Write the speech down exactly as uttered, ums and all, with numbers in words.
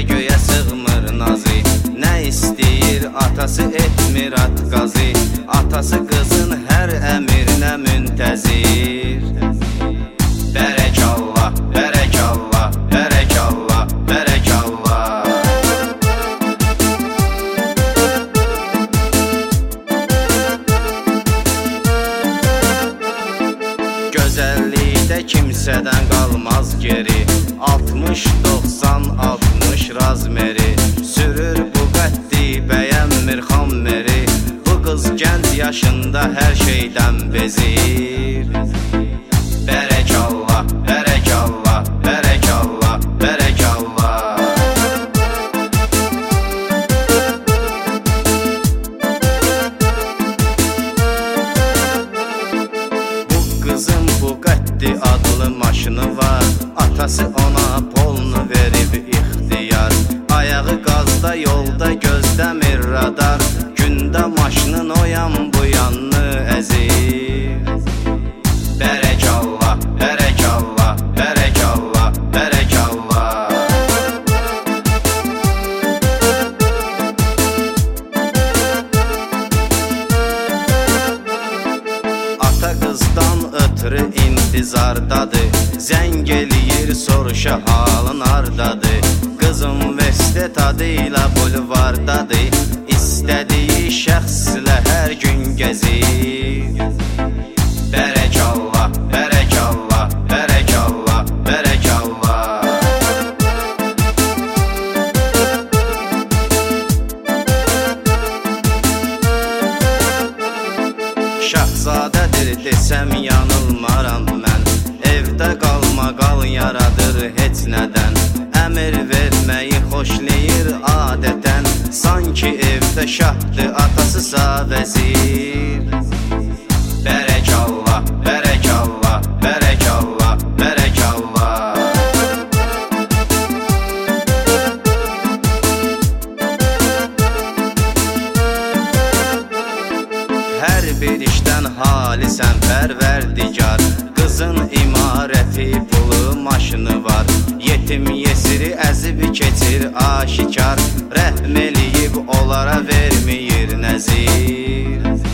göyə sığmır nazı. Nə istəyir atası etmir at qazı. Atası qızın hər əmirinə müntəzir. Bərəkallah, bərəkallah, bərəkallah, bərəkallah. Gözəllikdə kimsədən qalmaz geri. Altmış, doxsan, altmış razmeri. Sürür bu qəddi, bəyənmir xammeri. Bu qız gənc yaşında hər şeydən bezir. Bərəkallah, bərəkallah, bərəkallah, bərəkallah. Bu qızın bu qəddi adlı maşını var. Atası ona polunu verib ixtiyar. Ayağı qazda, yolda gözləmir radar. Gündə maşının o yan bu yanını əzir. Bərəkallah, bərəkallah, bərəkallah, bərəkallah. Ata qızdan ötürü intizardadır. Zəng eləyir, soruşa halın hardadır. Qızım universitet adıyla bulvardadır. İstədiyi şəxslə hər gün gəzir. Bərəkallah, bərəkallah, bərəkallah, bərəkallah. Şahzadədir desəm yanılmaram mən. Evdə qalma qal yaradır heç nədən. Əmir verməyi xoşlayır adətən. Sanki evdə şahdır atasısa vəzir. Bərəkallah, bərəkallah, bərəkallah, bərəkallah. Hər bir işdən halisən pərverdigar. Qızın imarəti, pulu, maşını var. Yetim yesiri əzib keçir aşikar. Rəhm eləyib onlara vermir nəzir.